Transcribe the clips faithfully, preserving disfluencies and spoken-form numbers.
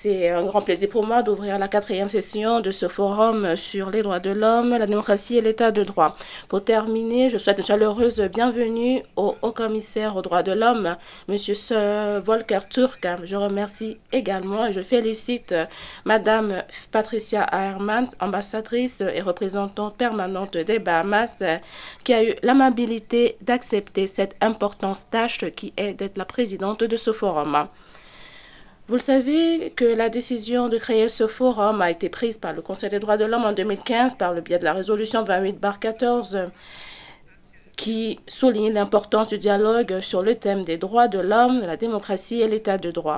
C'est un grand plaisir pour moi d'ouvrir la quatrième session de ce forum sur les droits de l'homme, la démocratie et l'état de droit. Pour terminer, je souhaite une chaleureuse bienvenue au haut-commissaire aux droits de l'homme, M. Volker Turk. Je remercie également et je félicite Mme Patricia Hermans, ambassadrice et représentante permanente des Bahamas, qui a eu l'amabilité d'accepter cette importante tâche qui est d'être la présidente de ce forum. Vous le savez que la décision de créer ce forum a été prise par le Conseil des droits de l'homme en deux mille quinze par le biais de la résolution vingt-huit barre quatorze qui souligne l'importance du dialogue sur le thème des droits de l'homme, la démocratie et l'état de droit.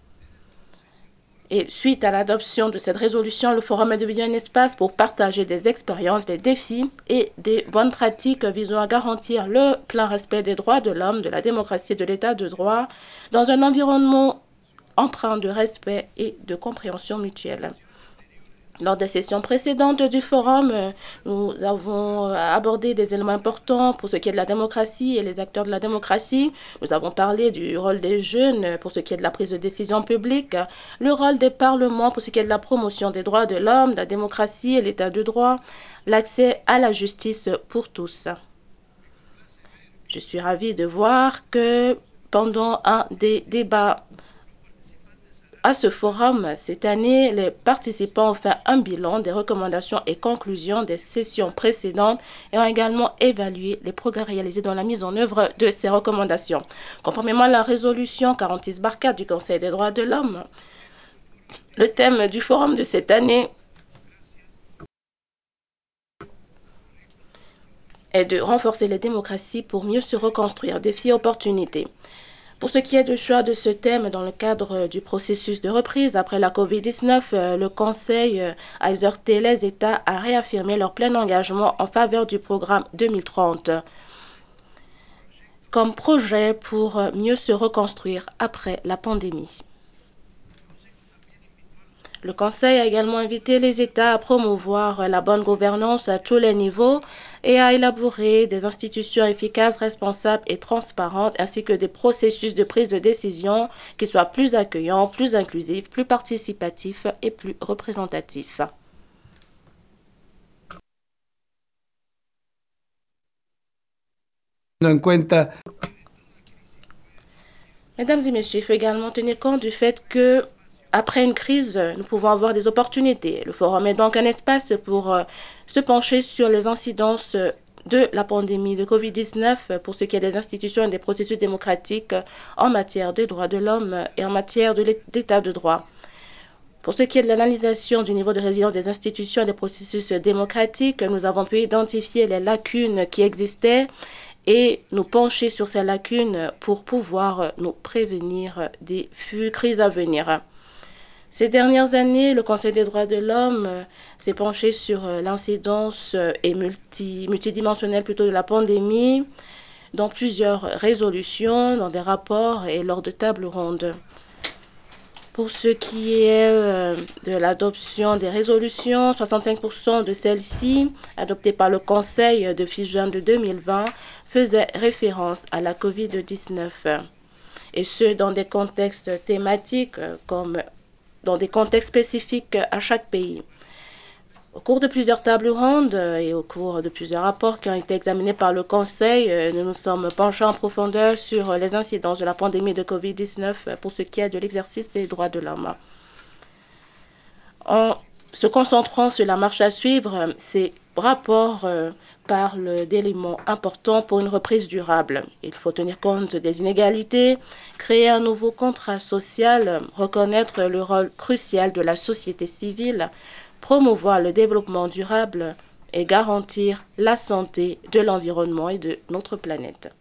Et suite à l'adoption de cette résolution, le forum est devenu un espace pour partager des expériences, des défis et des bonnes pratiques visant à garantir le plein respect des droits de l'homme, de la démocratie et de l'état de droit dans un environnement empreint de respect et de compréhension mutuelle. Lors des sessions précédentes du forum, nous avons abordé des éléments importants pour ce qui est de la démocratie et les acteurs de la démocratie. Nous avons parlé du rôle des jeunes pour ce qui est de la prise de décision publique, le rôle des parlements pour ce qui est de la promotion des droits de l'homme, de la démocratie et l'état de droit, l'accès à la justice pour tous. Je suis ravie de voir que pendant un des débats à ce forum, cette année, les participants ont fait un bilan des recommandations et conclusions des sessions précédentes et ont également évalué les progrès réalisés dans la mise en œuvre de ces recommandations. Conformément à la résolution quarante-six barre quatre du Conseil des droits de l'homme, le thème du forum de cette année est de renforcer les démocraties pour mieux se reconstruire, défis et opportunités. Pour ce qui est du choix de ce thème dans le cadre du processus de reprise après la COVID dix-neuf, le Conseil a exhorté les États à réaffirmer leur plein engagement en faveur du programme deux mille trente comme projet pour mieux se reconstruire après la pandémie. Le Conseil a également invité les États à promouvoir la bonne gouvernance à tous les niveaux et à élaborer des institutions efficaces, responsables et transparentes, ainsi que des processus de prise de décision qui soient plus accueillants, plus inclusifs, plus participatifs et plus représentatifs. En cuenta. Mesdames et messieurs, il faut également tenir compte du fait que après une crise, nous pouvons avoir des opportunités. Le forum est donc un espace pour euh, se pencher sur les incidences de la pandémie de COVID dix-neuf pour ce qui est des institutions et des processus démocratiques en matière de droits de l'homme et en matière d'état de droit. Pour ce qui est de l'analysation du niveau de résilience des institutions et des processus démocratiques, nous avons pu identifier les lacunes qui existaient et nous pencher sur ces lacunes pour pouvoir nous prévenir des crises à venir. Ces dernières années, le Conseil des droits de l'homme s'est penché sur l'incidence et multi, multidimensionnelle plutôt de la pandémie dans plusieurs résolutions, dans des rapports et lors de tables rondes. Pour ce qui est de l'adoption des résolutions, soixante-cinq pour cent de celles-ci, adoptées par le Conseil depuis juin de deux mille vingt, faisaient référence à la COVID dix-neuf, et ce, dans des contextes thématiques comme dans des contextes spécifiques à chaque pays. Au cours de plusieurs tables rondes et au cours de plusieurs rapports qui ont été examinés par le Conseil, nous nous sommes penchés en profondeur sur les incidences de la pandémie de COVID dix-neuf pour ce qui est de l'exercice des droits de l'homme. En se concentrant sur la marche à suivre, ces rapports parlent d'éléments importants pour une reprise durable. Il faut tenir compte des inégalités, créer un nouveau contrat social, reconnaître le rôle crucial de la société civile, promouvoir le développement durable et garantir la santé de l'environnement et de notre planète.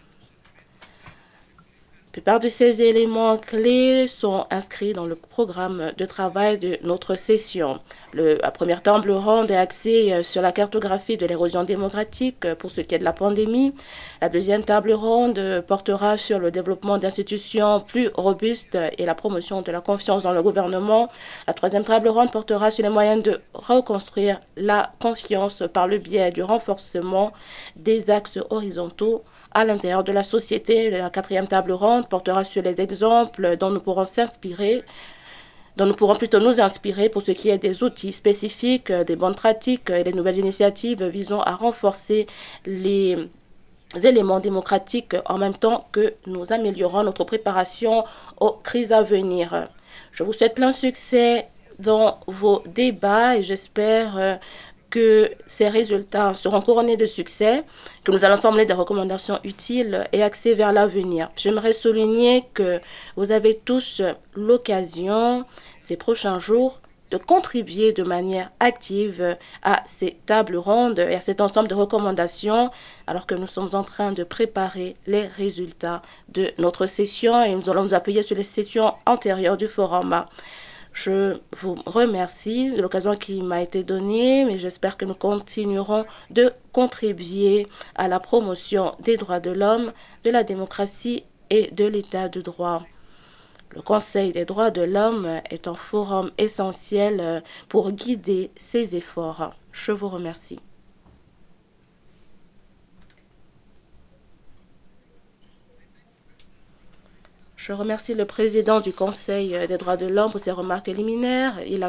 La plupart de ces éléments clés sont inscrits dans le programme de travail de notre session. Le, la première table ronde est axée sur la cartographie de l'érosion démocratique pour ce qui est de la pandémie. La deuxième table ronde portera sur le développement d'institutions plus robustes et la promotion de la confiance dans le gouvernement. La troisième table ronde portera sur les moyens de reconstruire la confiance par le biais du renforcement des axes horizontaux à l'intérieur de la société. La quatrième table ronde portera sur les exemples dont nous pourrons s'inspirer dont nous pourrons plutôt nous inspirer pour ce qui est des outils spécifiques, des bonnes pratiques et des nouvelles initiatives visant à renforcer les éléments démocratiques en même temps que nous améliorons notre préparation aux crises à venir. Je vous souhaite plein succès dans vos débats et j'espère euh, que ces résultats seront couronnés de succès, que nous allons formuler des recommandations utiles et axées vers l'avenir. J'aimerais souligner que vous avez tous l'occasion ces prochains jours de contribuer de manière active à ces tables rondes et à cet ensemble de recommandations alors que nous sommes en train de préparer les résultats de notre session et nous allons nous appuyer sur les sessions antérieures du forum. Je vous remercie de l'occasion qui m'a été donnée, mais j'espère que nous continuerons de contribuer à la promotion des droits de l'homme, de la démocratie et de l'état de droit. Le Conseil des droits de l'homme est un forum essentiel pour guider ces efforts. Je vous remercie. Je remercie le président du Conseil des droits de l'homme pour ses remarques liminaires. Il a